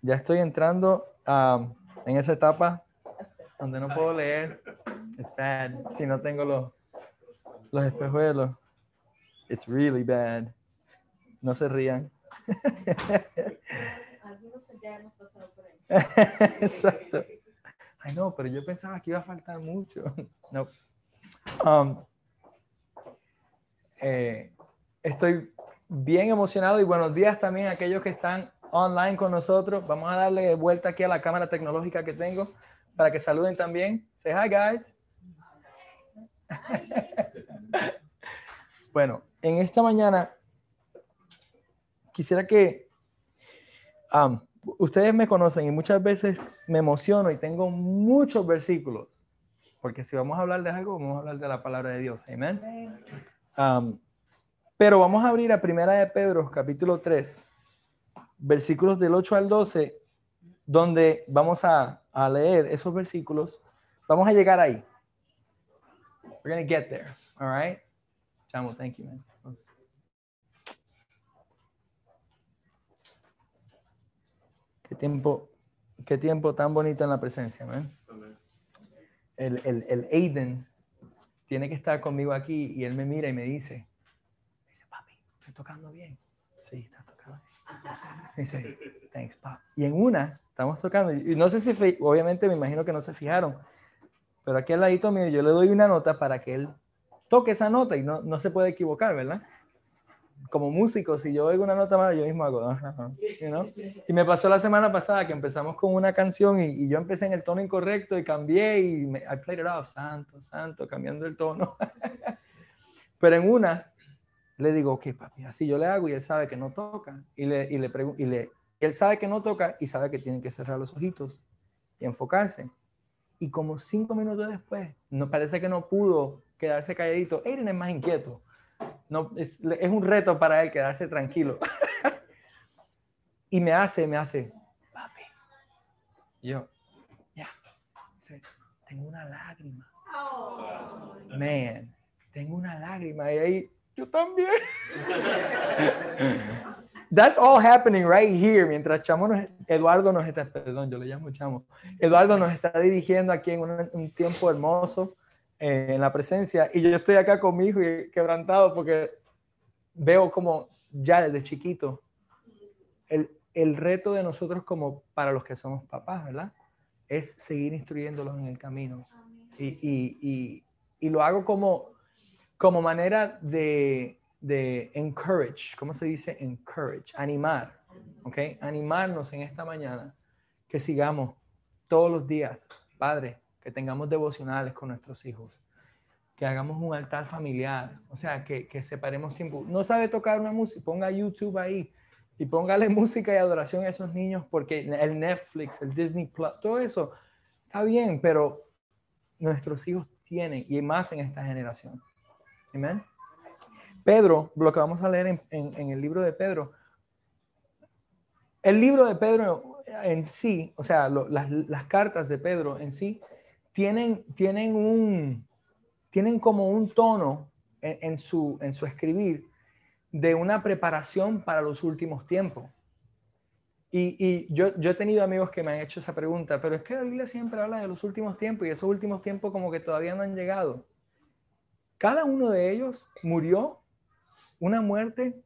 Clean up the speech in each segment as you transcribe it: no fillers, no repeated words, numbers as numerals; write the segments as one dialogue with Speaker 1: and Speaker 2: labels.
Speaker 1: ya estoy entrando en esa etapa donde no puedo leer. It's bad. Si no tengo los espejuelos. It's really bad. No se rían.
Speaker 2: Algunos ya hemos pasado por ahí.
Speaker 1: Exacto. Ay, no, pero yo pensaba que iba a faltar mucho. No. Estoy bien emocionado y buenos días también a aquellos que están online con nosotros. Vamos a darle vuelta aquí a la cámara tecnológica que tengo para que saluden también. Say hi, guys. Bueno, en esta mañana quisiera que ustedes me conocen y muchas veces me emociono y tengo muchos versículos, porque si vamos a hablar de algo, vamos a hablar de la palabra de Dios. Amén. Pero vamos a abrir a Primera de Pedro, capítulo 3, versículos del 8 al 12, donde vamos a leer esos versículos. Vamos a llegar ahí. We're going to get there. All right? Chamo, thank you, man. Qué tiempo tan bonito en la presencia, man. El Aiden tiene que estar conmigo aquí y él me mira y me dice, papi, estoy tocando bien. Sí, estás tocando bien. Me dice, thanks, pap. Y en una, estamos tocando, y no sé si, obviamente me imagino que no se fijaron, pero aquí al ladito mío yo le doy una nota para que él toque esa nota y no se puede equivocar, ¿verdad? Como músico, si yo oigo una nota mala, yo mismo hago, you know? Y me pasó la semana pasada que empezamos con una canción y yo empecé en el tono incorrecto y cambié y I played it off, santo, santo, cambiando el tono. Pero en una le digo, ok, papi, así yo le hago y él sabe que no toca. Y él sabe que no toca y sabe que tiene que cerrar los ojitos y enfocarse. Y como 5 minutos después, parece que no pudo quedarse calladito. Aiden es más inquieto. No, es un reto para él quedarse tranquilo. Y me hace, papi. Yo, ya, tengo una lágrima.
Speaker 2: Oh.
Speaker 1: Man, tengo una lágrima. Y ahí, yo también. That's all happening right here. Mientras Eduardo nos está, perdón, yo le llamo Chamo. Eduardo nos está dirigiendo aquí en un tiempo hermoso en la presencia. Y yo estoy acá con mi hijo y quebrantado porque veo como ya desde chiquito el reto de nosotros como para los que somos papás, ¿verdad? Es seguir instruyéndolos en el camino. Y lo hago como manera de encourage. ¿Cómo se dice? Encourage, animar. ¿Ok? Animarnos en esta mañana que sigamos todos los días, Padre, que tengamos devocionales con nuestros hijos, que hagamos un altar familiar, o sea, que separemos tiempo. No sabe tocar una música, ponga YouTube ahí y póngale música y adoración a esos niños, porque el Netflix, el Disney Plus, todo eso está bien, pero nuestros hijos tienen, y más en esta generación. Amén. Pedro, lo que vamos a leer en el libro de Pedro, el libro de Pedro en sí, o sea, las cartas de Pedro en sí, tienen como un tono en su escribir de una preparación para los últimos tiempos. Y yo he tenido amigos que me han hecho esa pregunta, pero es que la Biblia siempre habla de los últimos tiempos y esos últimos tiempos como que todavía no han llegado. Cada uno de ellos murió una muerte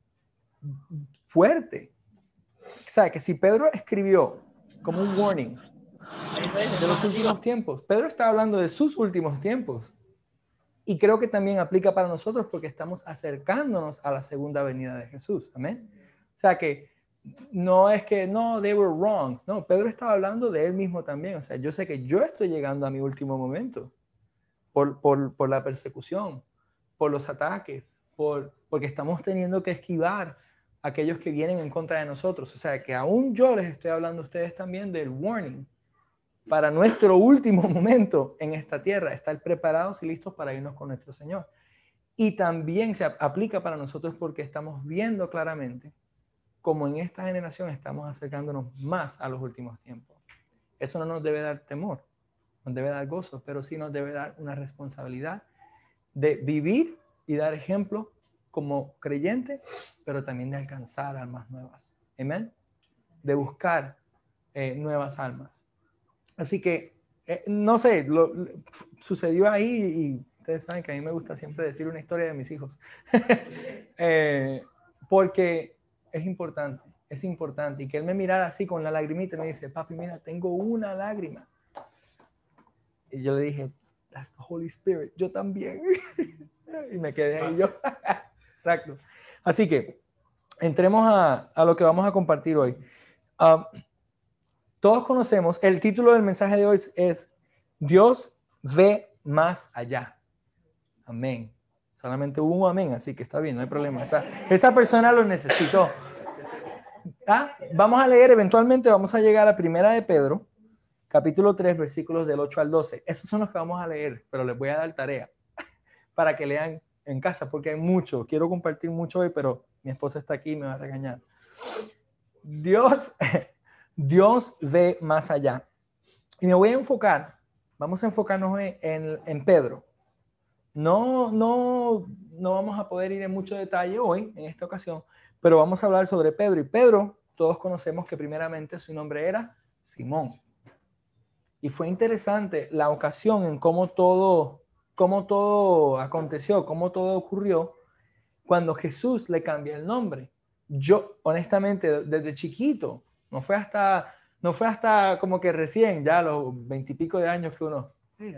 Speaker 1: fuerte. O sea, que si Pedro escribió como un warning de los últimos tiempos, Pedro está hablando de sus últimos tiempos. Y creo que también aplica para nosotros porque estamos acercándonos a la segunda venida de Jesús. Amén. O sea que no es que no, they were wrong. No, Pedro estaba hablando de él mismo también. O sea, yo sé que yo estoy llegando a mi último momento por la persecución, por los ataques, porque estamos teniendo que esquivar a aquellos que vienen en contra de nosotros. O sea que aún yo les estoy hablando a ustedes también del warning para nuestro último momento en esta tierra, estar preparados y listos para irnos con nuestro Señor. Y también se aplica para nosotros porque estamos viendo claramente cómo en esta generación estamos acercándonos más a los últimos tiempos. Eso no nos debe dar temor, nos debe dar gozo, pero sí nos debe dar una responsabilidad de vivir y dar ejemplo como creyente, pero también de alcanzar almas nuevas. Amén. De buscar nuevas almas. Así que, no sé, sucedió ahí y ustedes saben que a mí me gusta siempre decir una historia de mis hijos. Porque es importante. Y que él me mirara así con la lagrimita y me dice, papi, mira, tengo una lágrima. Y yo le dije, that's the Holy Spirit, yo también. Y me quedé ahí yo. Exacto. Así que, entremos a lo que vamos a compartir hoy. Todos conocemos, el título del mensaje de hoy es Dios ve más allá. Amén. Solamente hubo un amén, así que está bien, no hay problema. Esa persona lo necesitó. Vamos a leer, eventualmente vamos a llegar a Primera de Pedro, capítulo 3, versículos del 8 al 12. Esos son los que vamos a leer, pero les voy a dar tarea para que lean en casa, porque hay mucho. Quiero compartir mucho hoy, pero mi esposa está aquí y me va a regañar. Dios ve más allá. Y me voy a enfocar, vamos a enfocarnos en Pedro. No vamos a poder ir en mucho detalle hoy, en esta ocasión, pero vamos a hablar sobre Pedro. Y Pedro, todos conocemos que primeramente su nombre era Simón. Y fue interesante la ocasión en cómo todo aconteció, cómo todo ocurrió, cuando Jesús le cambia el nombre. Yo, honestamente, desde chiquito, no fue hasta como que recién, ya a los 20 y pico de años que uno,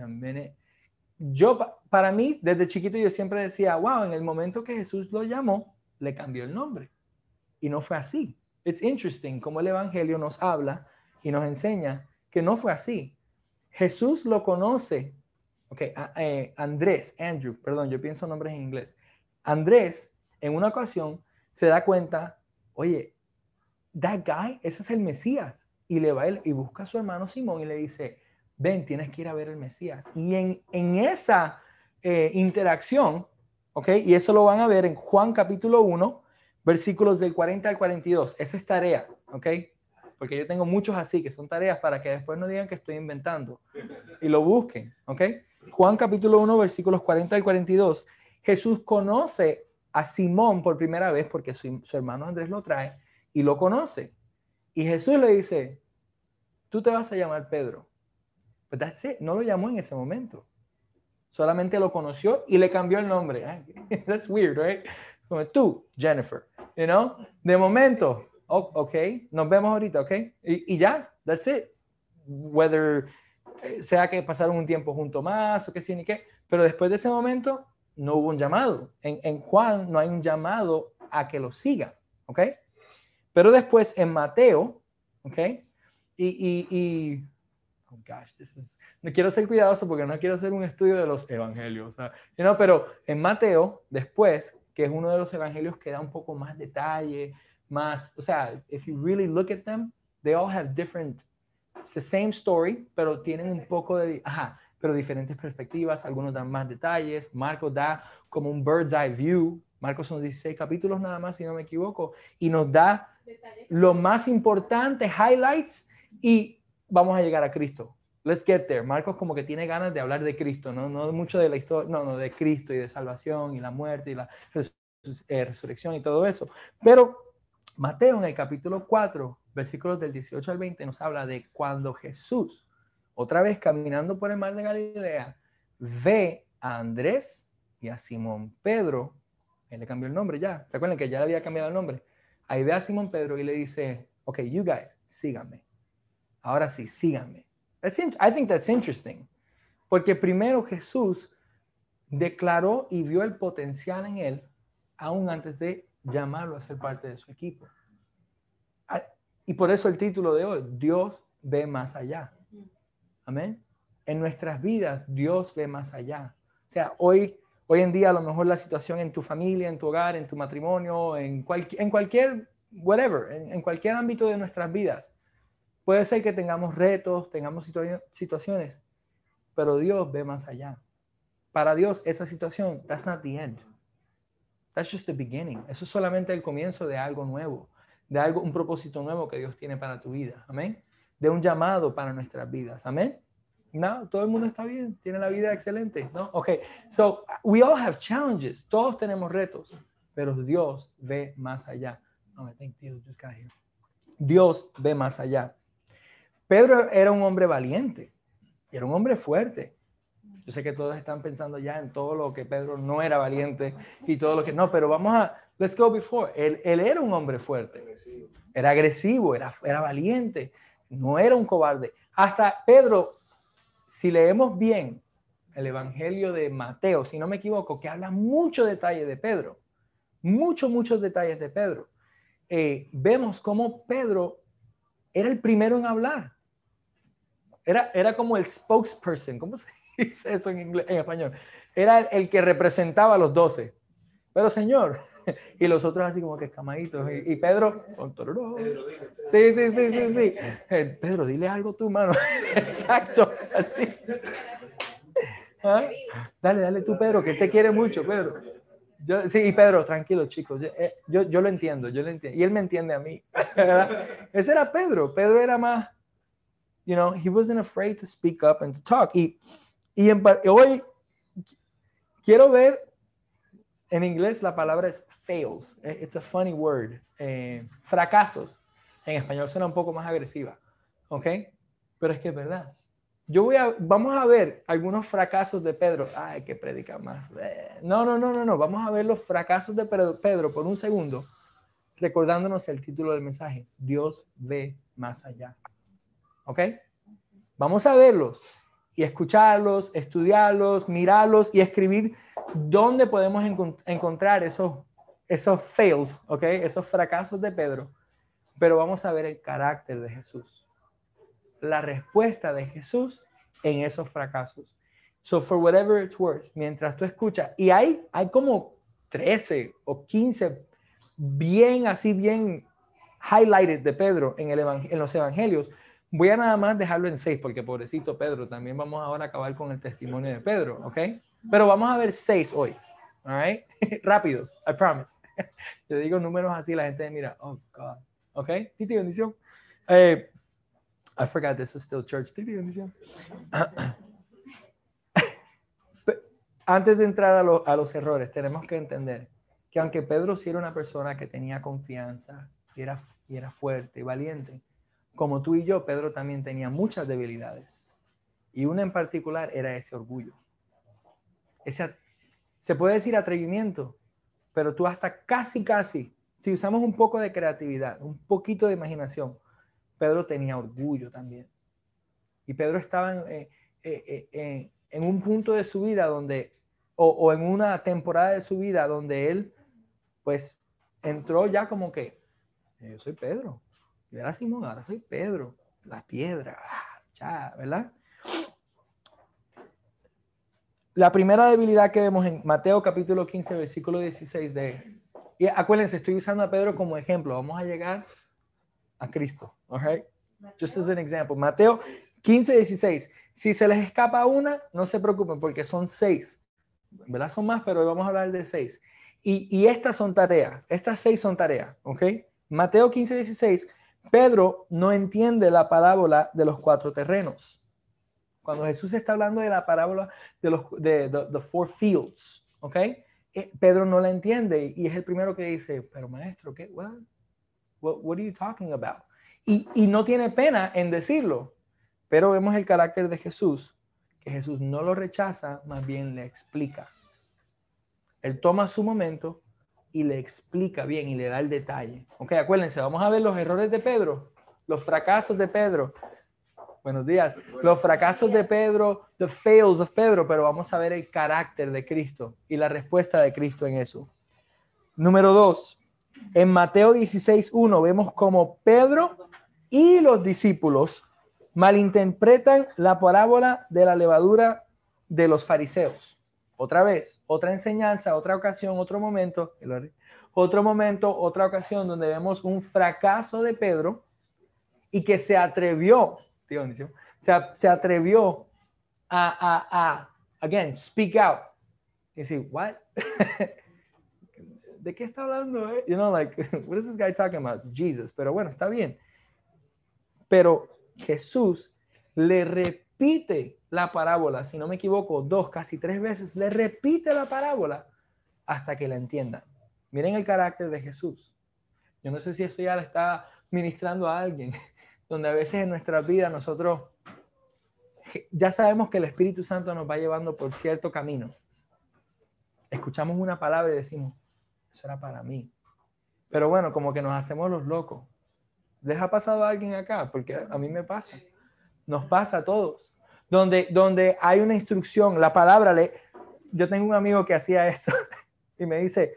Speaker 1: para mí, desde chiquito yo siempre decía, wow, en el momento que Jesús lo llamó, le cambió el nombre. Y no fue así. It's interesting cómo el Evangelio nos habla y nos enseña que no fue así. Jesús lo conoce. Andrew, perdón, yo pienso nombres en inglés. Andrés, en una ocasión, se da cuenta, oye, that guy, ese es el Mesías. Y le va y busca a su hermano Simón y le dice, ven, tienes que ir a ver el Mesías. Y en esa interacción, y eso lo van a ver en Juan capítulo 1, versículos del 40 al 42. Esa es tarea, porque yo tengo muchos así, que son tareas para que después no digan que estoy inventando. Y lo busquen, Juan capítulo 1, versículos 40 al 42. Jesús conoce a Simón por primera vez porque su hermano Andrés lo trae y lo conoce. Y Jesús le dice, tú te vas a llamar Pedro. But that's it. No lo llamó en ese momento. Solamente lo conoció y le cambió el nombre. That's weird, right? Como tú, Jennifer. You know? De momento, nos vemos ahorita, y ya, that's it. Whether sea que pasaron un tiempo junto más o que sí ni qué, pero después de ese momento no hubo un llamado. En Juan no hay un llamado a que lo siga, Pero después en Mateo, oh gosh, no quiero ser cuidadoso porque no quiero hacer un estudio de los evangelios, pero en Mateo, después, que es uno de los evangelios que da un poco más detalle, if you really look at them, they all have different, it's the same story, pero tienen un poco pero diferentes perspectivas, algunos dan más detalles. Marcos da como un bird's eye view. Marcos son 16 capítulos nada más, si no me equivoco, y nos da lo más importante, highlights, y vamos a llegar a Cristo. Let's get there. Marcos como que tiene ganas de hablar de Cristo, no mucho de la historia, no, de Cristo y de salvación y la muerte y la resurrección y todo eso. Pero Mateo en el capítulo 4, versículos del 18 al 20, nos habla de cuando Jesús, otra vez caminando por el mar de Galilea, ve a Andrés y a Simón Pedro. Él le cambió el nombre ya. ¿Se acuerdan que ya le había cambiado el nombre? Ahí ve a Simón Pedro y le dice, you guys, síganme. Ahora sí, síganme. I think that's interesting. Porque primero Jesús declaró y vio el potencial en él aún antes de llamarlo a ser parte de su equipo. Y por eso el título de hoy, Dios ve más allá. Amén. En nuestras vidas, Dios ve más allá. O sea, hoy en día a lo mejor la situación en tu familia, en tu hogar, en tu matrimonio, en cualquier, whatever, en cualquier ámbito de nuestras vidas, puede ser que tengamos retos, tengamos situaciones, pero Dios ve más allá. Para Dios esa situación, that's not the end. That's just the beginning. Eso es solamente el comienzo de algo nuevo, un propósito nuevo que Dios tiene para tu vida. Amén. De un llamado para nuestras vidas. Amén. No, todo el mundo está bien, tiene la vida excelente, ¿no? So we all have challenges, todos tenemos retos, pero Dios ve más allá. I think Dios just got here. Dios ve más allá. Pedro era un hombre valiente, era un hombre fuerte. Yo sé que todos están pensando ya en todo lo que Pedro no era valiente y todo lo que no, pero let's go before. Él era un hombre fuerte, era agresivo, era valiente, no era un cobarde. Hasta Pedro, si leemos bien el Evangelio de Mateo, si no me equivoco, que habla mucho detalle de Pedro, muchos detalles de Pedro. Vemos cómo Pedro era el primero en hablar. Era como el spokesperson. ¿Cómo se dice eso en español? Era el que representaba a los 12. Pero Señor, y los otros así como que escamaditos. Y Pedro, sí. Pedro, dile algo tú, mano. Exacto, así. ¿Ah? Dale tú, Pedro, que él te quiere mucho, Pedro. Sí, y Pedro, tranquilo, chicos. Yo lo entiendo, Y él me entiende a mí. Ese era Pedro. Pedro era más, he wasn't afraid to speak up and to talk. Y hoy quiero ver, en inglés la palabra es fails. It's a funny word. Fracasos. En español suena un poco más agresiva. ¿Ok? Pero es que es verdad. Vamos a ver algunos fracasos de Pedro. Ay, que predica más. No. Vamos a ver los fracasos de Pedro por un segundo, recordándonos el título del mensaje. Dios ve más allá. ¿Ok? Vamos a verlos y escucharlos, estudiarlos, mirarlos y escribir dónde podemos encontrar esos fails, ¿ok? Esos fracasos de Pedro. Pero vamos a ver el carácter de Jesús. La respuesta de Jesús en esos fracasos. So for whatever it's worth, mientras tú escuchas, y hay como 13 o 15 bien highlighted de Pedro en los evangelios. Voy a nada más dejarlo en 6 porque pobrecito Pedro, también vamos ahora a acabar con el testimonio de Pedro, ¿ok? Pero vamos a ver 6 hoy, all right? Rápidos, I promise. Te digo números así, la gente mira, oh God, ¿ok? Titi, bendición. I forgot this is still church. Titi, bendición. Antes de entrar a los errores, tenemos que entender que aunque Pedro sí era una persona que tenía confianza y era fuerte y valiente, como tú y yo, Pedro también tenía muchas debilidades. Y una en particular era ese orgullo. Se puede decir atrevimiento, pero tú hasta casi, si usamos un poco de creatividad, un poquito de imaginación, Pedro tenía orgullo también. Y Pedro estaba en un punto de su vida donde, o en una temporada de su vida donde él, pues, entró ya como que, yo soy Pedro. Yo era Simón, ahora soy Pedro. La piedra, ¿verdad? La primera debilidad que vemos en Mateo capítulo 15, versículo 16 y acuérdense, estoy usando a Pedro como ejemplo. Vamos a llegar a Cristo, all right? Just as an example. Mateo 15, 16. Si se les escapa una, no se preocupen porque son 6. ¿Verdad? Son más, pero hoy vamos a hablar de 6. Y estas son tareas. Estas 6 son tareas, ¿ok? Mateo 15, 16. Pedro no entiende la parábola de los 4 terrenos. Cuando Jesús está hablando de la parábola de the 4 fields, ¿ok? Pedro no la entiende y es el primero que dice, pero maestro, ¿qué? What are you talking about? Y no tiene pena en decirlo, pero vemos el carácter de Jesús, que Jesús no lo rechaza, más bien le explica. Él toma su momento y le explica bien y le da el detalle. Ok, acuérdense, vamos a ver los errores de Pedro, los fracasos de Pedro. Buenos días. Los fracasos de Pedro, the fails of Pedro, pero vamos a ver el carácter de Cristo y la respuesta de Cristo en eso. Número 2. En Mateo 16:1 vemos como Pedro y los discípulos malinterpretan la parábola de la levadura de los fariseos. Otra vez, otra enseñanza, otra ocasión, otro momento, otra ocasión donde vemos un fracaso de Pedro y que se atrevió, se atrevió a again, speak out. Y decir, what? ¿De qué está hablando? Like, what is this guy talking about? Jesus. Pero bueno, está bien. Pero Jesús le repite la parábola, si no me equivoco, 2, casi 3 veces, le repite la parábola hasta que la entiendan. Miren el carácter de Jesús. Yo no sé si esto ya le está ministrando a alguien, donde a veces en nuestra vida nosotros ya sabemos que el Espíritu Santo nos va llevando por cierto camino. Escuchamos una palabra y decimos, eso era para mí. Pero bueno, como que nos hacemos los locos. ¿Les ha pasado a alguien acá? Porque a mí me pasa. Nos pasa a todos. Donde hay una instrucción, la palabra, yo tengo un amigo que hacía esto y me dice,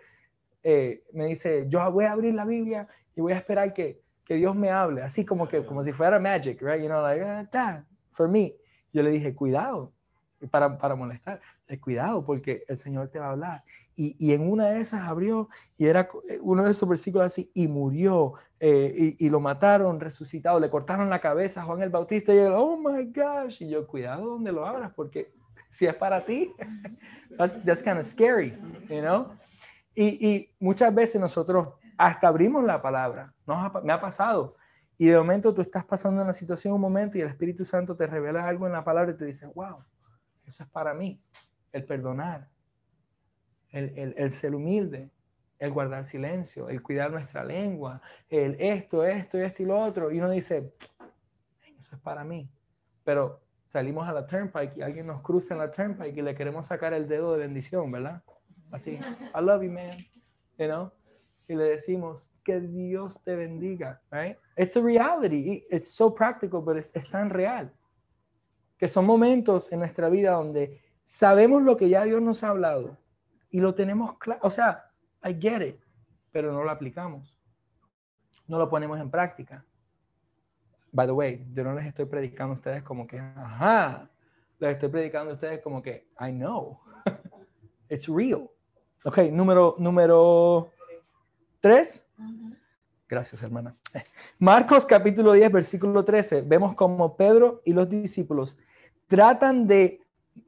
Speaker 1: yo voy a abrir la Biblia y voy a esperar que Dios me hable, así como si fuera magic, right? You know, like, for me. Yo le dije, cuidado, para molestar, cuidado, porque el Señor te va a hablar. Y en una de esas abrió y era uno de esos versículos así, y murió, y lo mataron, resucitado, le cortaron la cabeza a Juan el Bautista, y él, oh my gosh, y yo, cuidado donde lo abras, porque si es para ti, that's kind of scary, you know? Y muchas veces nosotros hasta abrimos la palabra, me ha pasado, y de momento tú estás pasando una situación, un momento, y el Espíritu Santo te revela algo en la palabra y te dice, wow, eso es para mí, el perdonar, el ser humilde, el guardar silencio, el cuidar nuestra lengua, el esto y lo otro, y uno dice, eso es para mí, pero salimos a la turnpike y alguien nos cruza en la turnpike y le queremos sacar el dedo de bendición, ¿verdad? Así, I love you, man, you know, y le decimos, que Dios te bendiga, right? It's a reality, it's so practical, but es tan real, que son momentos en nuestra vida donde sabemos lo que ya Dios nos ha hablado y lo tenemos claro, o sea, I get it, pero no lo aplicamos, no lo ponemos en práctica. By the way, yo no les estoy predicando a ustedes como que, ajá, les estoy predicando a ustedes como que, I know, it's real. Ok, número 3. Gracias, hermana. Marcos capítulo 10, versículo 13. Vemos como Pedro y los discípulos tratan de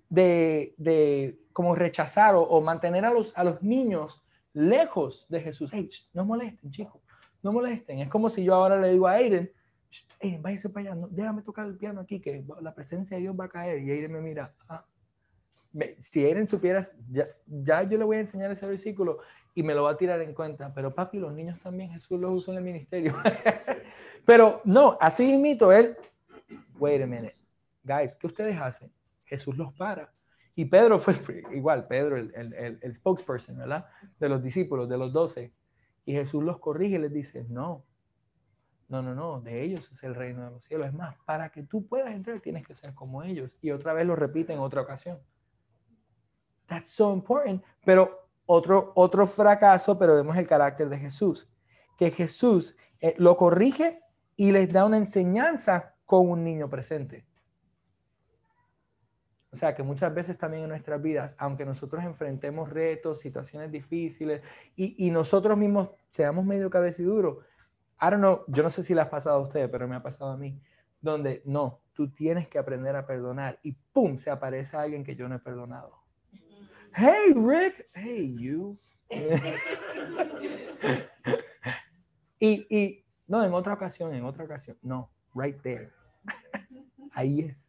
Speaker 1: como rechazar o mantener a los niños lejos de Jesús. Hey, no molesten, chicos, no molesten. Es como si yo ahora le digo a Aiden, Aiden, váyase para allá, no, déjame tocar el piano aquí, que la presencia de Dios va a caer. Y Aiden me mira, si Aiden supieras, ya yo le voy a enseñar ese versículo y me lo va a tirar en cuenta, pero papi, los niños también, Jesús los usó en el ministerio. Pero no, así mismito, él, wait a minute, guys, ¿qué ustedes hacen? Jesús los para. Y Pedro fue igual, Pedro, el spokesperson, ¿verdad? De los discípulos, de los 12. Y Jesús los corrige y les dice, no, de ellos es el reino de los cielos. Es más, para que tú puedas entrar tienes que ser como ellos. Y otra vez lo repite en otra ocasión. That's so important. Pero otro fracaso, pero vemos el carácter de Jesús. Que Jesús lo corrige y les da una enseñanza con un niño presente. O sea, que muchas veces también en nuestras vidas, aunque nosotros enfrentemos retos, situaciones difíciles, y nosotros mismos seamos medio cabeciduros, I don't know, yo no sé si le ha pasado a ustedes, pero me ha pasado a mí, donde no, tú tienes que aprender a perdonar, y ¡pum!, se aparece alguien que yo no he perdonado. Hey, Rick. Hey, you. y no, en otra ocasión, no, right there. Ahí es.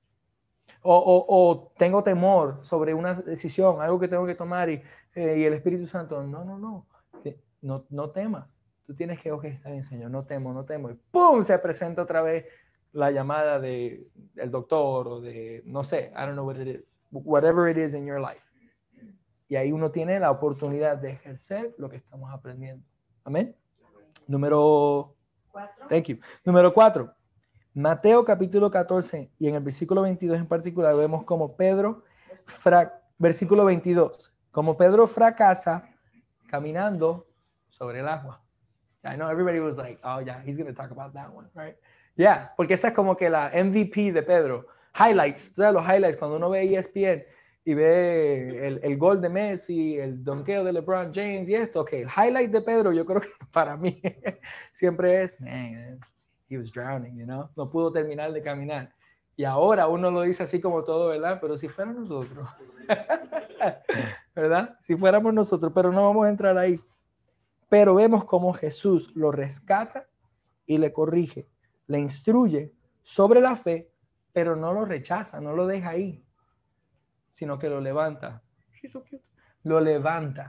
Speaker 1: O tengo temor sobre una decisión, algo que tengo que tomar y el Espíritu Santo, no temas. Tú tienes que, ok, está bien, Señor, no temo. Y ¡pum! Se presenta otra vez la llamada del doctor o de, no sé, I don't know what it is, whatever it is in your life. Y ahí uno tiene la oportunidad de ejercer lo que estamos aprendiendo. Amén. Número 4. Mateo capítulo 14 y en el versículo 22 en particular vemos como Pedro, versículo 22, como Pedro fracasa caminando sobre el agua. I know everybody was like, oh yeah, he's going to talk about that one, right? Yeah, porque esa es como que la MVP de Pedro. Highlights, ¿sabes? Los highlights, cuando uno ve ESPN y ve el gol de Messi, el donqueo de LeBron James y esto, ok, el highlight de Pedro yo creo que para mí siempre es, man, he was drowning, you know, no pudo terminar de caminar. Y ahora uno lo dice así como todo, ¿verdad? Pero si fuera nosotros, ¿verdad? Si fuéramos nosotros, pero no vamos a entrar ahí. Pero vemos cómo Jesús lo rescata y le corrige, le instruye sobre la fe, pero no lo rechaza, no lo deja ahí, sino que lo levanta. Lo levanta.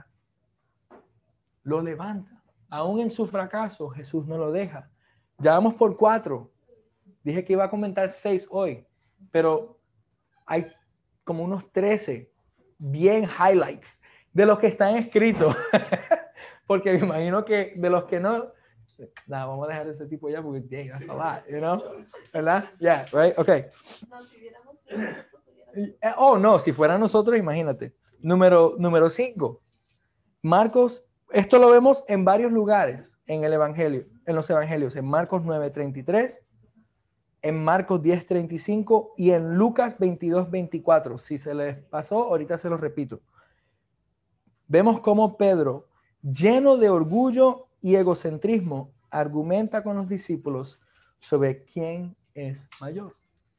Speaker 1: Aún en su fracaso, Jesús no lo deja. Ya vamos por 4. Dije que iba a comentar 6 hoy, pero hay como unos 13 bien highlights de los que están escritos. Porque me imagino que de los que no, nada, vamos a dejar ese tipo ya porque dang, that's a lot, you know? ¿Verdad? Yeah, right? Okay.
Speaker 2: No, si viéramos nosotros, hubiéramos-
Speaker 1: Oh, no, si fuera nosotros, imagínate. Número 5. Marcos, esto lo vemos en varios lugares en el Evangelio, en los Evangelios, en Marcos 9:33, en Marcos 10:35 y en Lucas 22:24. Si se les pasó, ahorita se los repito. Vemos cómo Pedro, lleno de orgullo y egocentrismo, argumenta con los discípulos sobre quién es mayor.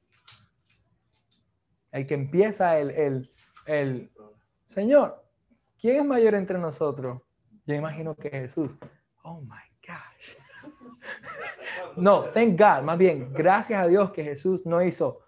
Speaker 1: El que empieza el Señor, ¿quién es mayor entre nosotros? Yo imagino que Jesús. Oh my gosh. No, thank God, más bien, gracias a Dios que Jesús no hizo.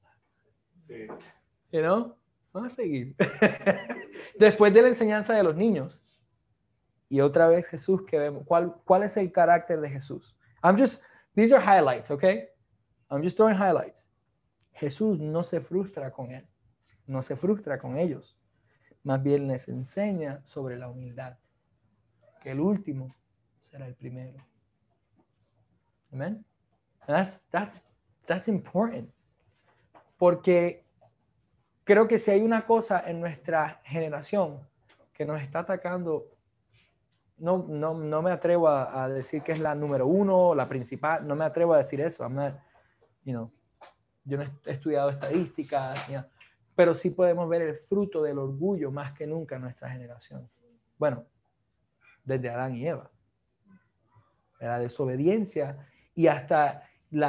Speaker 1: You know? Vamos a seguir. Después de la enseñanza de los niños. Y otra vez Jesús que vemos. ¿Cuál es el carácter de Jesús? These are highlights, okay? I'm just throwing highlights. Jesús no se frustra con él. No se frustra con ellos. Más bien les enseña sobre la humildad. Que el último será el primero. Amen. That's important. Porque creo que si hay una cosa en nuestra generación que nos está atacando, no me atrevo a decir que es la número 1, la principal, no me atrevo a decir eso. Yo no he estudiado estadísticas, pero sí podemos ver el fruto del orgullo más que nunca en nuestra generación. Bueno, desde Adán y Eva. La desobediencia y hasta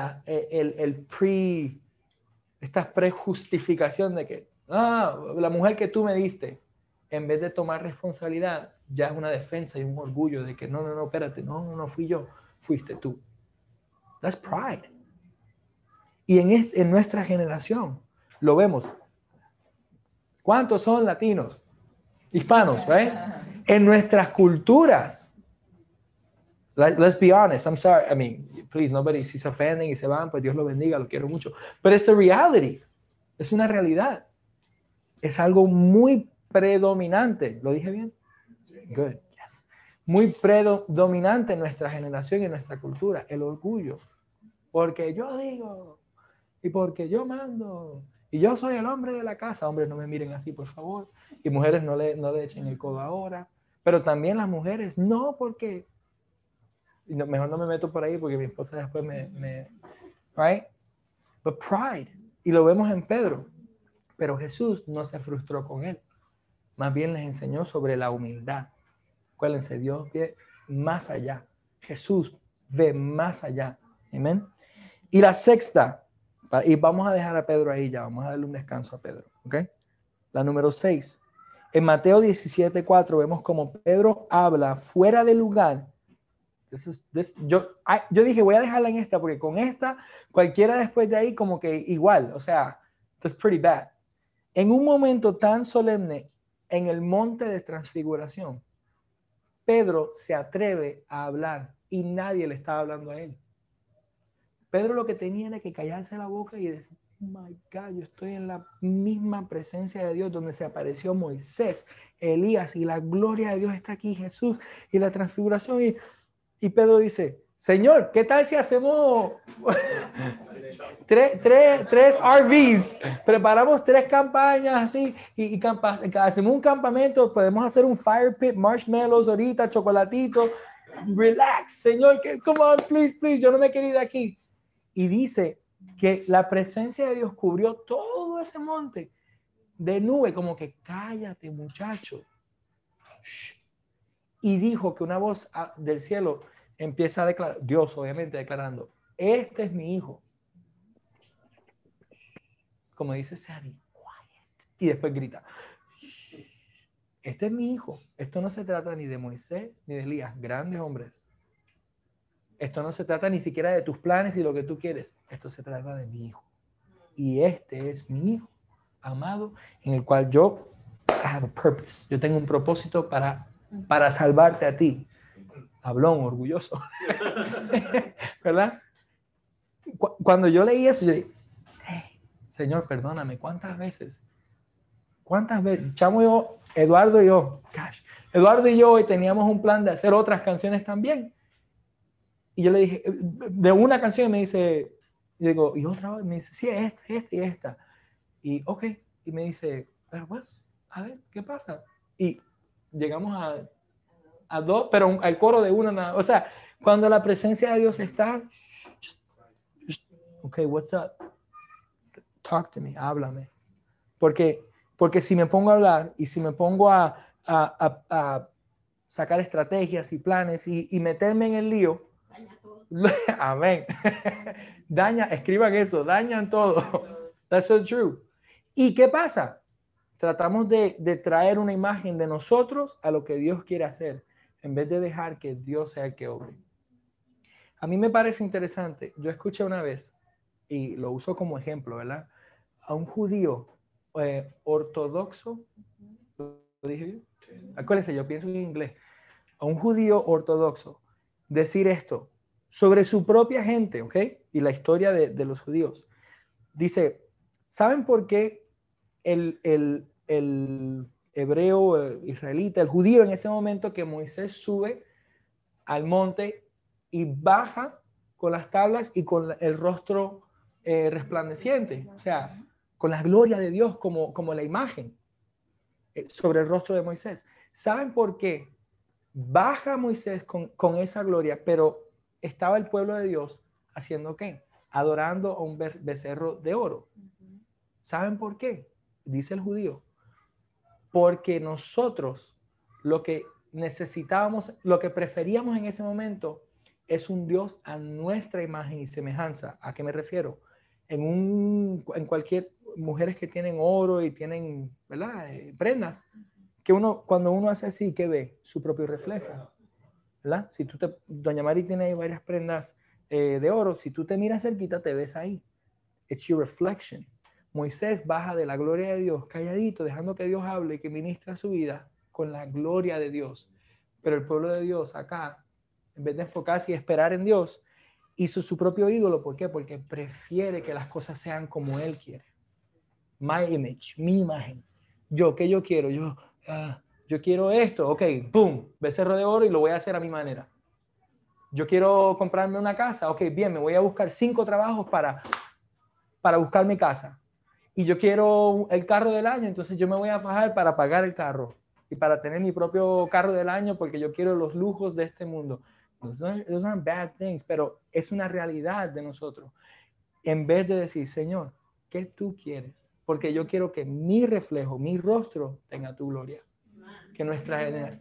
Speaker 1: esta prejustificación de que la mujer que tú me diste, en vez de tomar responsabilidad, ya es una defensa y un orgullo de que no, espérate, no fui yo, fuiste tú. That's pride. Y en nuestra generación lo vemos. ¿Cuántos son latinos? Hispanos, right? En nuestras culturas. Let's be honest, I'm sorry, I mean, please, nobody, si se ofenden y se van, pues Dios los bendiga, lo quiero mucho. Pero es reality, es una realidad. Es algo muy predominante. ¿Lo dije bien? Good, yes. Muy predominante en nuestra generación y en nuestra cultura, el orgullo. Porque yo digo, y porque yo mando, y yo soy el hombre de la casa. Hombres, no me miren así, por favor. Y mujeres, no le echen el codo ahora. Pero también las mujeres, no, porque... mejor no me meto por ahí porque mi esposa después right? But pride. Y lo vemos en Pedro. Pero Jesús no se frustró con él. Más bien les enseñó sobre la humildad. Acuérdense, Dios ve más allá. Jesús ve más allá. Amén. Y la sexta, y vamos a dejar a Pedro ahí ya, vamos a darle un descanso a Pedro. ¿Ok? La número 6. En Mateo 17:4 vemos como Pedro habla fuera de lugar. Yo dije, voy a dejarla en esta, porque con esta, cualquiera después de ahí como que igual, o sea, it's pretty bad. En un momento tan solemne, en el monte de transfiguración, Pedro se atreve a hablar y nadie le estaba hablando a él. Pedro lo que tenía era que callarse la boca y decir, oh my God, yo estoy en la misma presencia de Dios donde se apareció Moisés, Elías, y la gloria de Dios está aquí, Jesús, y la transfiguración, y Pedro dice, Señor, ¿qué tal si hacemos tres RVs? Preparamos 3 campañas así y hacemos un campamento, podemos hacer un fire pit, marshmallows ahorita, chocolatito. Relax, Señor, come on, please, yo no me quiero ir de aquí. Y dice que la presencia de Dios cubrió todo ese monte de nube, como que cállate, muchacho. Shh. Y dijo que una voz del cielo empieza a declarar, Dios obviamente declarando, este es mi hijo. Como dice Sammy, quiet. Y después grita, este es mi hijo. Esto no se trata ni de Moisés ni de Elías, grandes hombres. Esto no se trata ni siquiera de tus planes y lo que tú quieres. Esto se trata de mi hijo. Y este es mi hijo amado, en el cual yo I have a purpose. Yo tengo un propósito para salvarte a ti. Hablón, orgulloso. ¿Verdad? Cuando yo leí eso, yo dije, hey, Señor, perdóname, ¿cuántas veces? ¿Cuántas veces? Chamo y yo, Eduardo y yo, gosh, Eduardo y yo hoy teníamos un plan de hacer otras canciones también. Y yo le dije, de una canción me dice, yo digo, y otra vez, me dice, sí, esta y esta. Y ok, y me dice, pero bueno, a ver, ¿qué pasa? Y llegamos a dos, pero al coro de una nada. O sea, cuando la presencia de Dios está, ok, what's up? Talk to me, háblame. Porque si me pongo a hablar y si me pongo a sacar estrategias y planes y meterme en el lío, amén. Escriban eso, dañan todo. That's so true. ¿Y qué pasa? Tratamos de traer una imagen de nosotros a lo que Dios quiere hacer, en vez de dejar que Dios sea el que obre. A mí me parece interesante. Yo escuché una vez, y lo uso como ejemplo, ¿verdad? A un judío ortodoxo, ¿lo dije bien? Acuérdense, yo pienso en inglés. A un judío ortodoxo decir esto sobre su propia gente, ¿ok? Y la historia de los judíos. Dice, ¿saben por qué el hebreo, israelita, el judío en ese momento que Moisés sube al monte y baja con las tablas y con el rostro resplandeciente, o sea, con la gloria de Dios como la imagen sobre el rostro de Moisés? ¿Saben por qué baja Moisés con esa gloria, pero estaba el pueblo de Dios haciendo qué? Adorando a un becerro de oro? ¿Saben por qué? Dice el judío, porque nosotros lo que necesitábamos, lo que preferíamos en ese momento es un Dios a nuestra imagen y semejanza. ¿A qué me refiero? En cualquier, mujeres que tienen oro y tienen, ¿verdad? Prendas, que cuando uno hace así, ¿qué ve? Su propio reflejo, ¿verdad? Si Doña Mari tiene ahí varias prendas de oro, si tú te miras cerquita, te ves ahí. It's your reflection. Moisés baja de la gloria de Dios calladito, dejando que Dios hable y que ministra su vida con la gloria de Dios. Pero el pueblo de Dios acá, en vez de enfocarse y esperar en Dios, hizo su propio ídolo. ¿Por qué? Porque prefiere que las cosas sean como Él quiere. My image, mi imagen. ¿Qué yo quiero? Yo quiero esto. Ok, boom, becerro de oro y lo voy a hacer a mi manera. Yo quiero comprarme una casa. Ok, bien, me voy a buscar 5 trabajos para buscar mi casa. Y yo quiero el carro del año, entonces yo me voy a fajar para pagar el carro y para tener mi propio carro del año porque yo quiero los lujos de este mundo. Those aren't bad things, pero es una realidad de nosotros. En vez de decir, Señor, ¿qué tú quieres? Porque yo quiero que mi reflejo, mi rostro tenga tu gloria. Que nuestra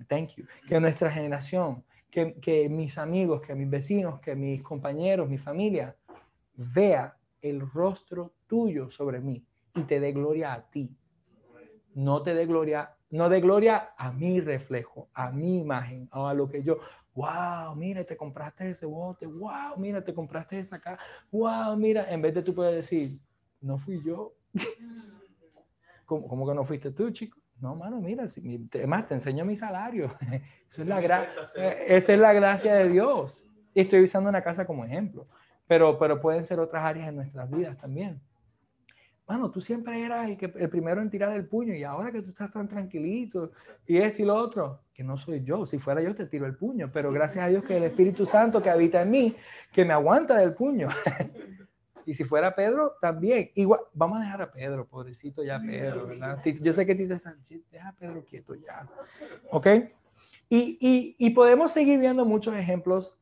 Speaker 1: generación, que mis amigos, que mis vecinos, que mis compañeros, mi familia, vea el rostro tuyo sobre mí y te dé gloria a ti. No te dé gloria, no dé gloria a mi reflejo, a mi imagen, a lo que yo, wow, mira, te compraste ese bote, wow, mira, te compraste esa acá, wow, mira, en vez de tú puedes decir, no fui yo. ¿Cómo que no fuiste tú, chico? No, mano, mira, además te enseño mi salario. Esa es la gracia de Dios. Y estoy usando una casa como ejemplo. Pero pueden ser otras áreas en nuestras vidas también. Mano, tú siempre eras el primero en tirar el puño y ahora que tú estás tan tranquilito y esto y lo otro, que no soy yo. Si fuera yo te tiro el puño, pero gracias a Dios que el Espíritu Santo que habita en mí, que me aguanta del puño. Y si fuera Pedro, también. Igual, vamos a dejar a Pedro, pobrecito ya Pedro, ¿verdad? Yo sé que a ti te están, deja a Pedro quieto ya. ¿Ok? Y podemos seguir viendo muchos ejemplos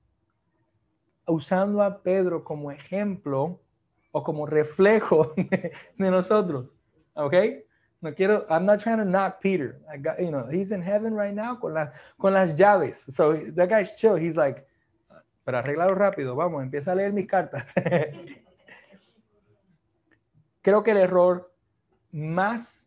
Speaker 1: usando a Pedro como ejemplo o como reflejo de nosotros. ¿Ok? No quiero, I'm not trying to knock Peter. He's in heaven right now con las llaves. So that guy's chill. He's like, pero arreglarlo rápido, vamos, empieza a leer mis cartas. Creo que el error más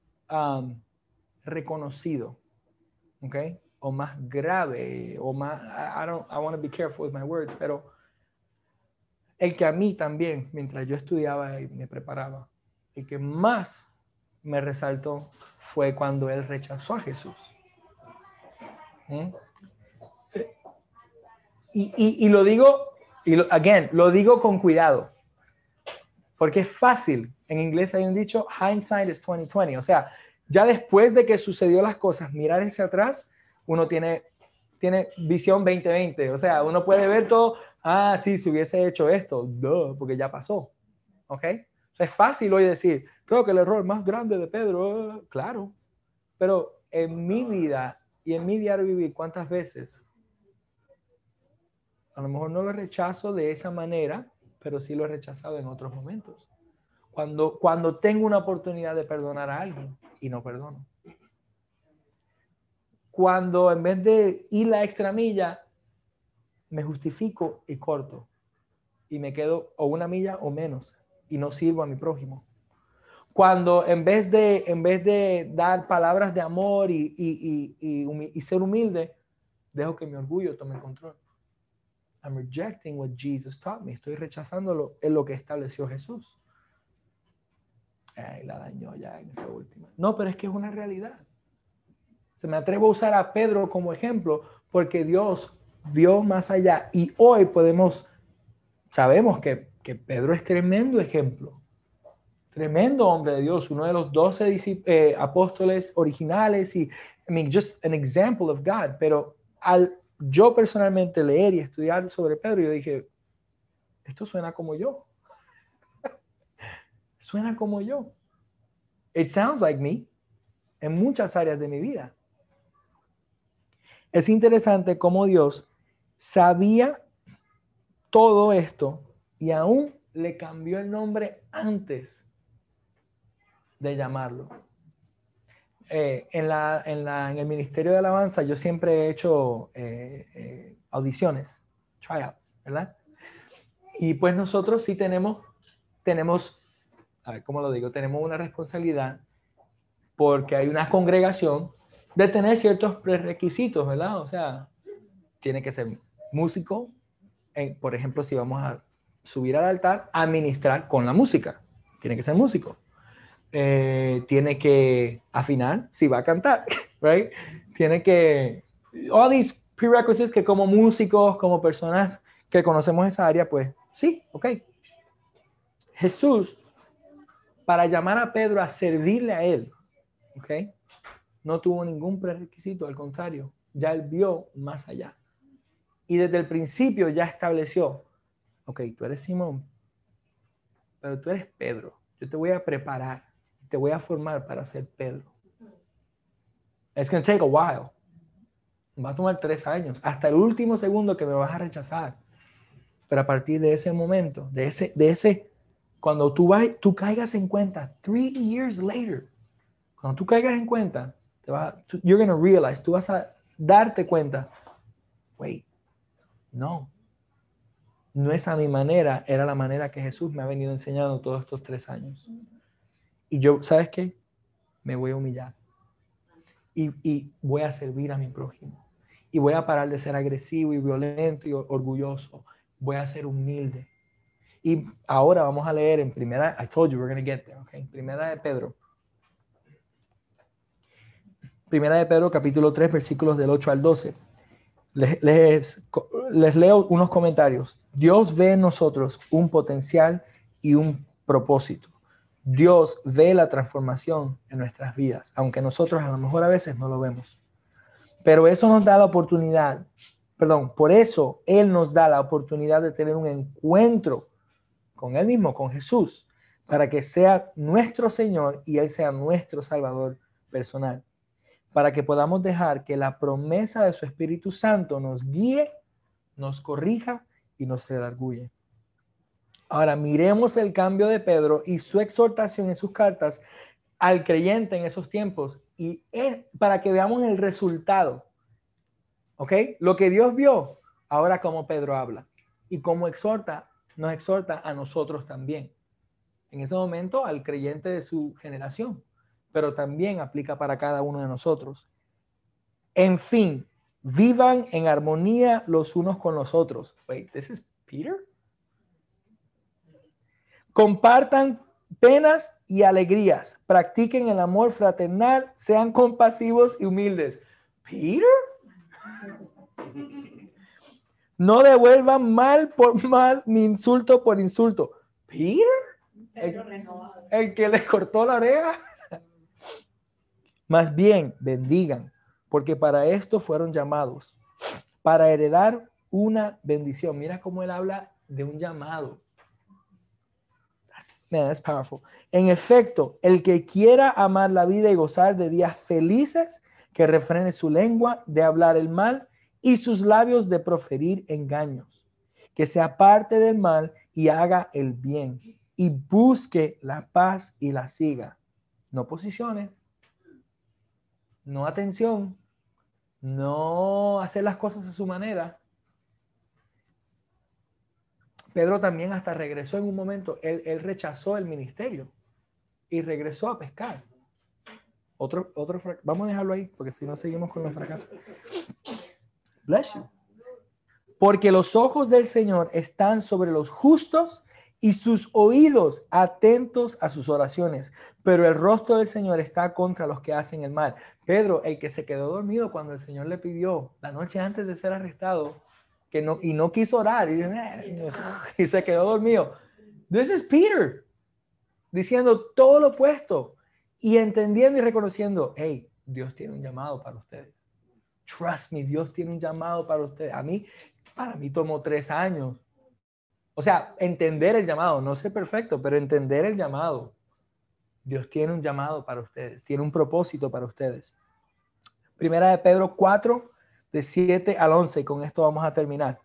Speaker 1: reconocido, ¿ok? O más grave, o más, I want to be careful with my words, pero el que a mí también, mientras yo estudiaba y me preparaba, el que más me resaltó fue cuando él rechazó a Jesús. Y lo digo Y again, lo digo con cuidado, porque es fácil. En inglés hay un dicho, hindsight is 20/20. O sea, ya después de que sucedió las cosas, mirar hacia atrás, uno tiene visión 20/20. O sea, uno puede ver todo, sí, si hubiese hecho esto, porque ya pasó. ¿Ok? O sea, es fácil hoy decir, creo que el error más grande de Pedro, claro. Pero en mi vida y en mi diario vivir, ¿cuántas veces? A lo mejor no lo rechazo de esa manera, pero sí lo he rechazado en otros momentos. Cuando tengo una oportunidad de perdonar a alguien y no perdono. Cuando en vez de ir la extra milla, me justifico y corto. Y me quedo o una milla o menos y no sirvo a mi prójimo. Cuando en vez de dar palabras de amor y ser humilde, dejo que mi orgullo tome control. I'm rejecting what Jesus taught me. Estoy rechazándolo en lo que estableció Jesús. La dañó ya en esa última. No, pero es que es una realidad. Se me atrevo a usar a Pedro como ejemplo porque Dios vio más allá y hoy sabemos que Pedro es tremendo ejemplo. Tremendo hombre de Dios, uno de los 12 apóstoles originales y, just an example of God. Pero al yo personalmente leer y estudiar sobre Pedro, yo dije, esto suena como yo. Suena como yo. It sounds like me en muchas áreas de mi vida. Es interesante cómo Dios sabía todo esto y aún le cambió el nombre antes de llamarlo. En el Ministerio de Alabanza yo siempre he hecho audiciones, tryouts, ¿verdad? Y pues nosotros sí tenemos, a ver, ¿cómo lo digo? Tenemos una responsabilidad porque hay una congregación de tener ciertos prerequisitos, ¿verdad? O sea, tiene que ser músico, por ejemplo, si vamos a subir al altar, a ministrar con la música, tiene que ser músico. Tiene que afinar si va a cantar, right? Tiene que, all these prerequisites que como músicos, como personas que conocemos esa área, pues sí, ok. Jesús, para llamar a Pedro a servirle a él, ok, no tuvo ningún prerequisito, al contrario, ya él vio más allá. Y desde el principio ya estableció, ok, tú eres Simón, pero tú eres Pedro. Yo te voy a preparar, te voy a formar para ser Pedro. It's going to take a while. Va a tomar 3 años, hasta el último segundo que me vas a rechazar. Pero a partir de ese momento, cuando tú caigas en cuenta, 3 years later, cuando tú caigas en cuenta, you're going to realize, tú vas a darte cuenta, wait, no es a mi manera, era la manera que Jesús me ha venido enseñando todos estos 3 años. Y yo, ¿sabes qué? Me voy a humillar. Y voy a servir a mi prójimo. Y voy a parar de ser agresivo y violento y orgulloso. Voy a ser humilde. Y ahora vamos a leer en primera, I told you we're going to get there, okay? Primera de Pedro. Primera de Pedro, capítulo 3, versículos del 8 al 12. Les leo unos comentarios. Dios ve en nosotros un potencial y un propósito. Dios ve la transformación en nuestras vidas, aunque nosotros a lo mejor a veces no lo vemos. Pero eso nos da la oportunidad, por eso Él nos da la oportunidad de tener un encuentro con Él mismo, con Jesús, para que sea nuestro Señor y Él sea nuestro Salvador personal. Para que podamos dejar que la promesa de su Espíritu Santo nos guíe, nos corrija y nos redarguye. Ahora miremos el cambio de Pedro y su exhortación en sus cartas al creyente en esos tiempos y es para que veamos el resultado. ¿Ok? Lo que Dios vio, ahora como Pedro habla y como nos exhorta a nosotros también. En ese momento al creyente de su generación, pero también aplica para cada uno de nosotros. En fin, vivan en armonía los unos con los otros. Wait, this is Peter? Compartan penas y alegrías. Practiquen el amor fraternal. Sean compasivos y humildes. ¿Peter? No devuelvan mal por mal, ni insulto por insulto. Peter,
Speaker 2: Pedro renovado.
Speaker 1: el que les cortó la oreja. Más bien, bendigan, porque para esto fueron llamados, para heredar una bendición. Mira cómo él habla de un llamado. Man, that's powerful. En efecto, el que quiera amar la vida y gozar de días felices, que refrene su lengua de hablar el mal y sus labios de proferir engaños, que se aparte del mal y haga el bien y busque la paz y la siga. No posiciones, no atención, no hacer las cosas a su manera. Pedro también hasta regresó en un momento, él rechazó el ministerio y regresó a pescar. Vamos a dejarlo ahí, porque si no seguimos con los fracasos. Bless you. Porque los ojos del Señor están sobre los justos y sus oídos atentos a sus oraciones, pero el rostro del Señor está contra los que hacen el mal. Pedro, el que se quedó dormido cuando el Señor le pidió la noche antes de ser arrestado, y no quiso orar, y se quedó dormido. This is Peter, diciendo todo lo opuesto y entendiendo y reconociendo, hey, Dios tiene un llamado para ustedes. Trust me, Dios tiene un llamado para ustedes. Para mí tomó 3 años. O sea, entender el llamado, no ser perfecto, pero entender el llamado. Dios tiene un llamado para ustedes, tiene un propósito para ustedes. Primera de Pedro 4, de 7 al 11, y con esto vamos a terminar.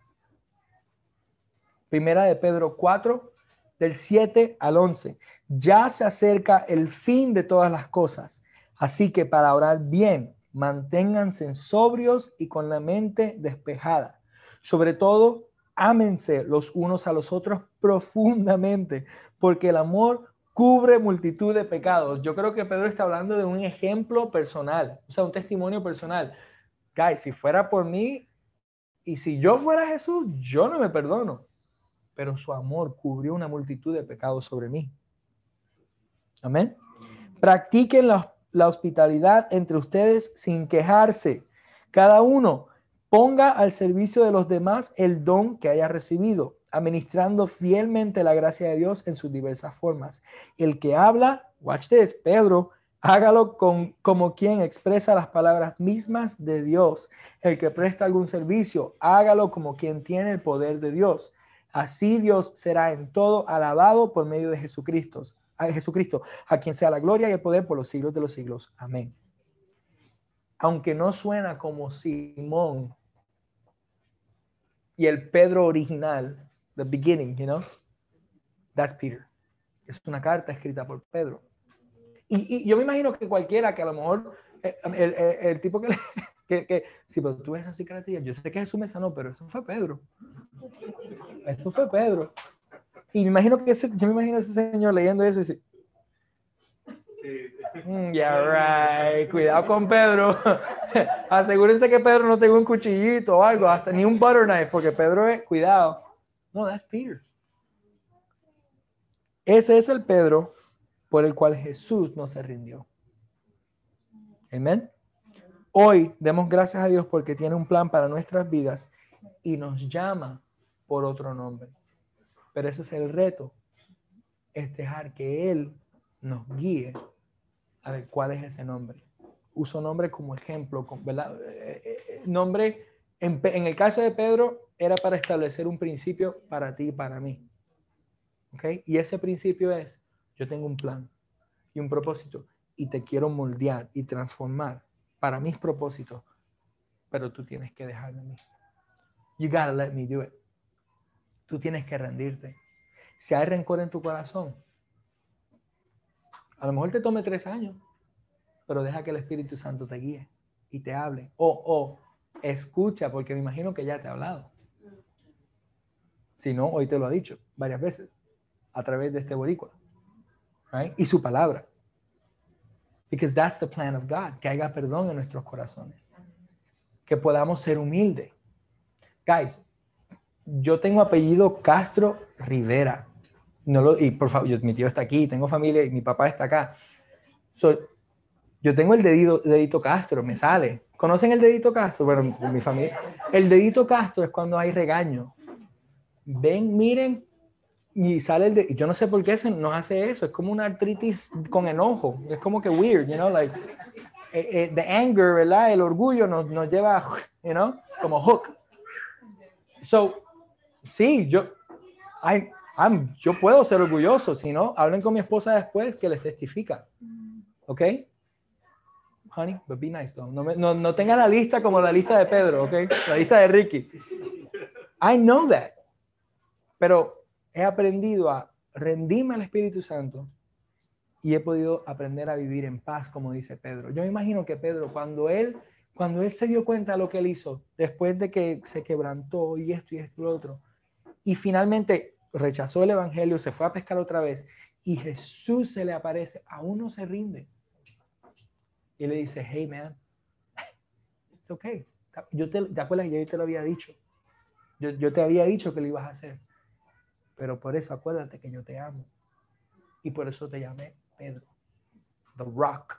Speaker 1: Primera de Pedro 4, del 7 al 11. Ya se acerca el fin de todas las cosas, así que para orar bien, manténganse sobrios y con la mente despejada. Sobre todo, ámense los unos a los otros profundamente, porque el amor cubre multitud de pecados. Yo creo que Pedro está hablando de un ejemplo personal, o sea, un testimonio personal. Guys, si fuera por mí y si yo fuera Jesús, yo no me perdono, pero su amor cubrió una multitud de pecados sobre mí. Amén. Practiquen la hospitalidad entre ustedes sin quejarse. Cada uno ponga al servicio de los demás el don que haya recibido, administrando fielmente la gracia de Dios en sus diversas formas. El que habla, watch this, Pedro, hágalo como quien expresa las palabras mismas de Dios. El que presta algún servicio, hágalo como quien tiene el poder de Dios. Así Dios será en todo alabado por medio de Jesucristo, a quien sea la gloria y el poder por los siglos de los siglos. Amén. Aunque no suena como Simón y el Pedro original, the beginning, you know, that's Peter. Es una carta escrita por Pedro. Y yo me imagino que cualquiera que a lo mejor, el tipo que sí, pero tú ves así características, yo sé que Jesús me sanó, pero eso fue Pedro. Eso fue Pedro. Y me imagino que yo me imagino a ese señor leyendo eso y dice, yeah, right. Cuidado con Pedro. Asegúrense que Pedro no tenga un cuchillito o algo, hasta ni un butter knife, porque Pedro es, cuidado. No, that's Peter. Ese es el Pedro por el cual Jesús no se rindió. Amén. Hoy demos gracias a Dios porque tiene un plan para nuestras vidas y nos llama por otro nombre. Pero ese es el reto, es dejar que Él nos guíe a ver cuál es ese nombre. Uso nombre como ejemplo, ¿verdad? Nombre, en el caso de Pedro, era para establecer un principio para ti y para mí. ¿Okay? Y ese principio es, yo tengo un plan y un propósito y te quiero moldear y transformar para mis propósitos, pero tú tienes que dejarme a mí. You gotta let me do it. Tú tienes que rendirte. Si hay rencor en tu corazón, a lo mejor te tome 3 años, pero deja que el Espíritu Santo te guíe y te hable. O escucha, porque me imagino que ya te ha hablado. Si no, hoy te lo ha dicho varias veces a través de este boricua. Right? Y su palabra. Because that's the plan of God. Que haya perdón en nuestros corazones. Que podamos ser humildes. Guys, yo tengo apellido Castro Rivera. Y por favor, mi tío está aquí, tengo familia y mi papá está acá. Yo tengo el dedito Castro, me sale ¿Conocen el dedito casto? Bueno, en mi familia. El dedito casto es cuando hay regaño. Ven, miren, y sale el dedito. Yo no sé por qué nos hace eso. Es como una artritis con enojo. Es como que weird, you know, like the anger, ¿verdad? El orgullo nos lleva, you know, como hook. So, sí, yo puedo ser orgulloso. Si no, hablen con mi esposa después que les testifica. ¿Ok? Honey, but be nice, though. No tengan la lista como la lista de Pedro, ¿ok? La lista de Ricky. I know that. Pero he aprendido a rendirme al Espíritu Santo y he podido aprender a vivir en paz, como dice Pedro. Yo me imagino que Pedro, cuando él se dio cuenta de lo que él hizo, después de que se quebrantó y esto y lo otro, y finalmente rechazó el evangelio, se fue a pescar otra vez, y Jesús se le aparece, aún no se rinde. Y le dice, hey man, it's okay. ¿Te acuerdas que yo te lo había dicho? Yo te había dicho que lo ibas a hacer. Pero por eso acuérdate que yo te amo. Y por eso te llamé Pedro. The Rock.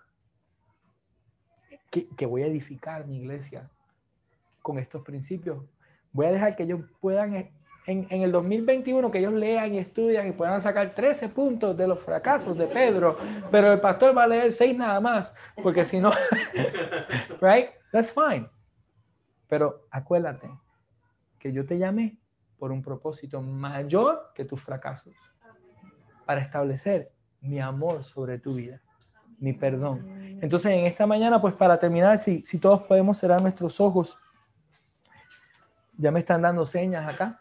Speaker 1: Que voy a edificar mi iglesia con estos principios. Voy a dejar que ellos puedan, en el 2021, que ellos lean y estudian y puedan sacar 13 puntos de los fracasos de Pedro, pero el pastor va a leer 6 nada más, porque si no, right? That's fine. Pero acuérdate que yo te llamé por un propósito mayor que tus fracasos, para establecer mi amor sobre tu vida, mi perdón. Entonces, en esta mañana, pues para terminar, si todos podemos cerrar nuestros ojos. Ya me están dando señas acá.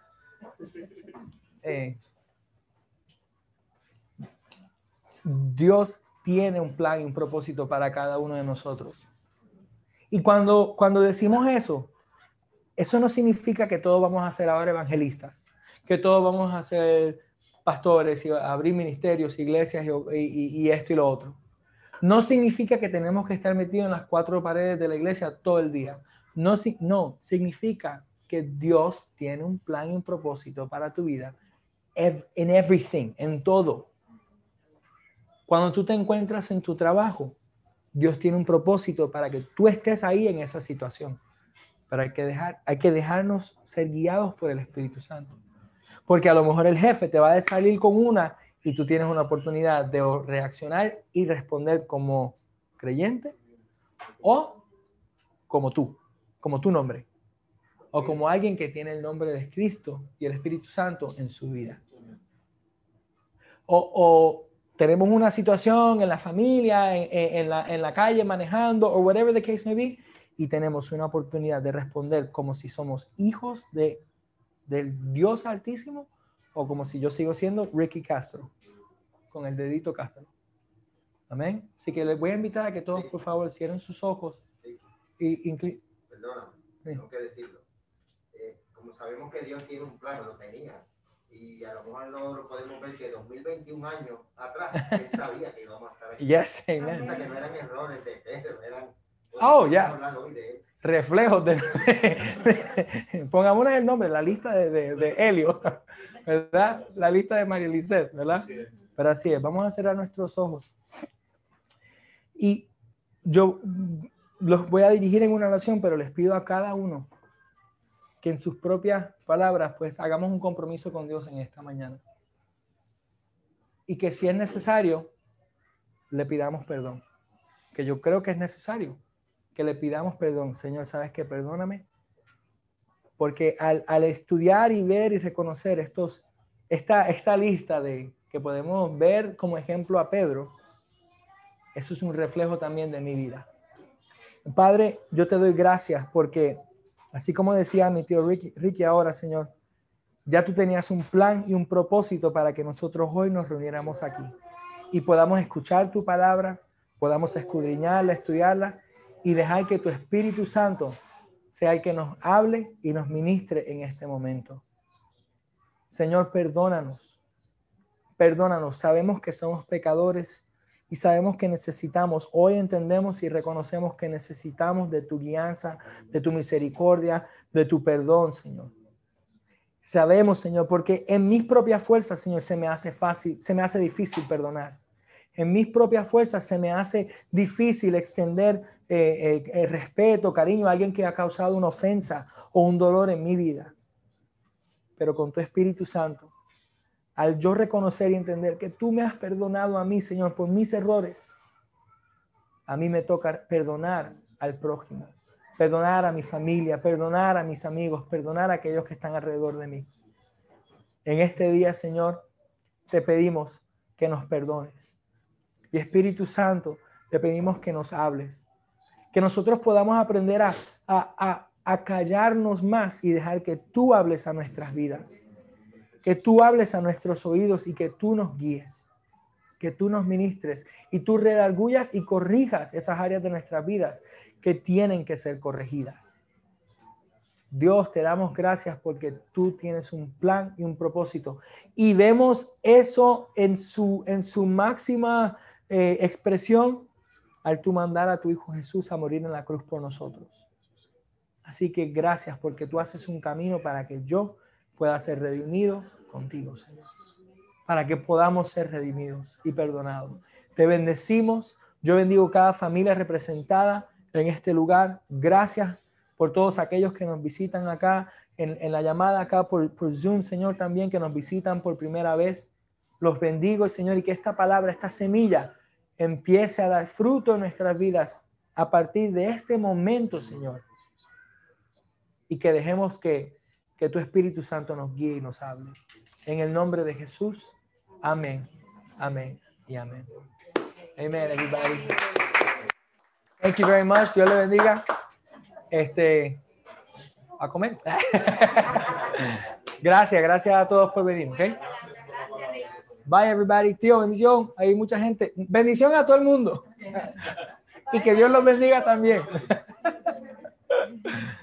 Speaker 1: Dios tiene un plan y un propósito para cada uno de nosotros. Y cuando decimos eso no significa que todos vamos a ser ahora evangelistas, que todos vamos a ser pastores y abrir ministerios, iglesias y esto y lo otro. No significa que tenemos que estar metidos en las 4 paredes de la iglesia todo el día. No significa que Dios tiene un plan y un propósito para tu vida en everything, en todo. Cuando tú te encuentras en tu trabajo, Dios tiene un propósito para que tú estés ahí en esa situación. Pero hay que dejarnos ser guiados por el Espíritu Santo. Porque a lo mejor el jefe te va a salir con una y tú tienes una oportunidad de reaccionar y responder como creyente o como tu nombre. O como alguien que tiene el nombre de Cristo y el Espíritu Santo en su vida. O tenemos una situación en la familia, en la calle manejando, o whatever the case may be, y tenemos una oportunidad de responder como si somos hijos del Dios Altísimo, o como si yo sigo siendo Ricky Castro, con el dedito Castro. Amén. Así que les voy a invitar a que todos, por favor, cierren sus ojos.
Speaker 3: Perdona, tengo que decirlo. Como sabemos que Dios tiene un plan, lo tenía. Y a lo mejor no lo podemos ver que 2021 años atrás, él sabía que íbamos a estar aquí.
Speaker 1: Yes, amen.
Speaker 3: O sea, que no eran errores de Pedro, eran...
Speaker 1: Oh, ya. Reflejos de... Pongámonos el nombre, la lista de Helio, ¿verdad? La lista de María Lisset, ¿verdad? Sí. Pero así es, vamos a cerrar nuestros ojos. Y yo los voy a dirigir en una oración, pero les pido a cada uno que en sus propias palabras, pues hagamos un compromiso con Dios en esta mañana. Y que si es necesario, le pidamos perdón. Que yo creo que es necesario que le pidamos perdón. Señor, ¿sabes qué? Perdóname. Porque al estudiar y ver y reconocer esta lista de que podemos ver como ejemplo a Pedro, eso es un reflejo también de mi vida. Padre, yo te doy gracias porque, así como decía mi tío Ricky ahora, Señor, ya tú tenías un plan y un propósito para que nosotros hoy nos reuniéramos aquí y podamos escuchar tu palabra, podamos escudriñarla, estudiarla y dejar que tu Espíritu Santo sea el que nos hable y nos ministre en este momento. Señor, perdónanos. Perdónanos. Sabemos que somos pecadores y sabemos que necesitamos, hoy entendemos y reconocemos que necesitamos de tu guianza, de tu misericordia, de tu perdón, Señor. Sabemos, Señor, porque en mis propias fuerzas, Señor, se me hace difícil perdonar. en mis propias fuerzas se me hace difícil extender respeto, cariño a alguien que ha causado una ofensa o un dolor en mi vida. Pero con tu Espíritu Santo, al yo reconocer y entender que tú me has perdonado a mí, Señor, por mis errores, a mí me toca perdonar al prójimo, perdonar a mi familia, perdonar a mis amigos, perdonar a aquellos que están alrededor de mí. En este día, Señor, te pedimos que nos perdones. Y Espíritu Santo, te pedimos que nos hables. Que nosotros podamos aprender a callarnos más y dejar que tú hables a nuestras vidas. Que tú hables a nuestros oídos y que tú nos guíes. Que tú nos ministres y tú redarguyas y corrijas esas áreas de nuestras vidas que tienen que ser corregidas. Dios, te damos gracias porque tú tienes un plan y un propósito. Y vemos eso en su máxima expresión al tú mandar a tu Hijo Jesús a morir en la cruz por nosotros. Así que gracias porque tú haces un camino para que yo pueda ser redimido contigo, Señor. Para que podamos ser redimidos y perdonados. Te bendecimos. Yo bendigo cada familia representada en este lugar. Gracias por todos aquellos que nos visitan acá en la llamada acá por Zoom, Señor, también que nos visitan por primera vez. Los bendigo, Señor, y que esta palabra, esta semilla, empiece a dar fruto en nuestras vidas a partir de este momento, Señor. Y que dejemos que tu Espíritu Santo nos guíe y nos hable. En el nombre de Jesús. Amén. Amén y amén. Amen, everybody. Thank you very much. Dios le bendiga. A comer. Gracias a todos por venir, ¿ok? Bye, everybody. Tío, bendición. Hay mucha gente. Bendición a todo el mundo. Y que Dios los bendiga también.